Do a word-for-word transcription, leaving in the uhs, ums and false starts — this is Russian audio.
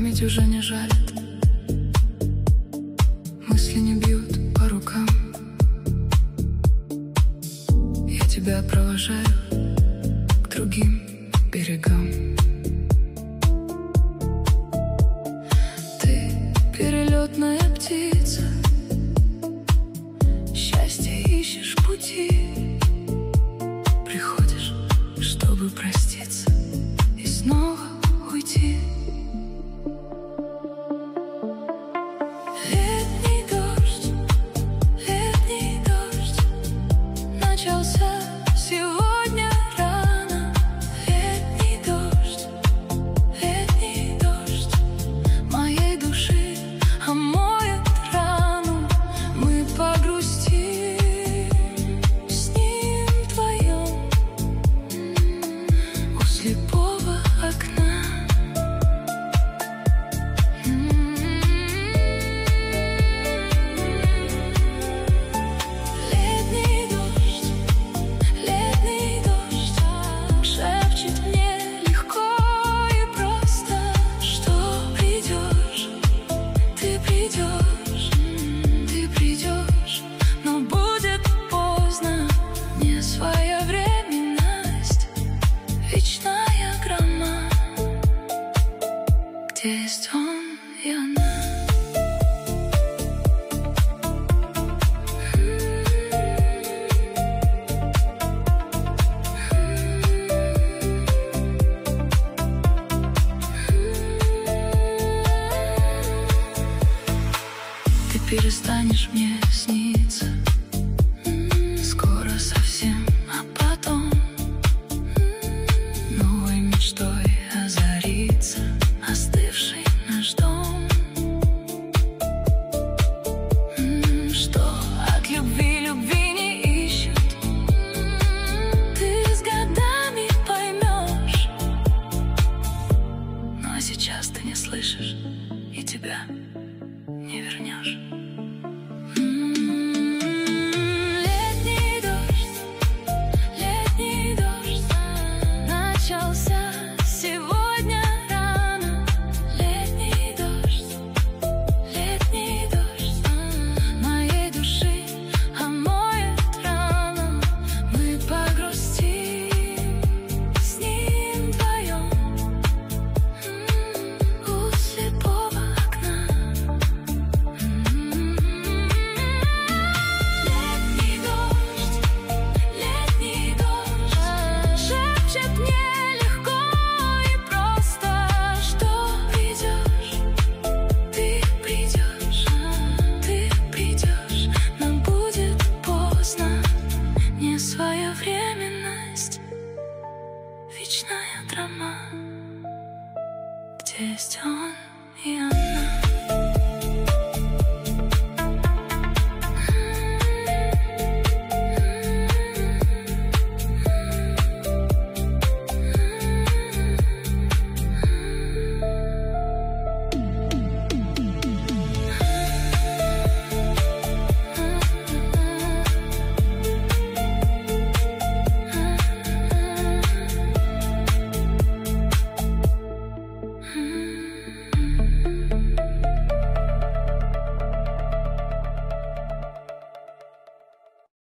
память уже не жалит, мысли не бьют по рукам. Я тебя провожаю к другим берегам. Ты перелетная птица, счастье ищешь пути. Приходишь, чтобы проститься и снова уйти. Летний дождь, летний дождь начался сегодня рано. Летний дождь, летний дождь моей души омоет рану. Мы погрустим с ним вдвоем у слепого окна. Где есть он и она. Ты перестанешь мне сниться скоро совсем, а потом новой мечтой озарится остывший наш дом. Что от любви любви не ищут, ты с годами поймешь. Но сейчас ты не слышишь, и тебя не вернешь. Летний дождь, летний дождь начался сегодня рано. Летний дождь, летний дождь моей души омоет рану. Мы погрустим с ним вдвоем у слепого окна. Летний дождь, летний дождь шепчет мне легко и просто, что придешь, ты придешь, ты придешь, но будет поздно. Не своевременность, вечная драма. Где есть он и она.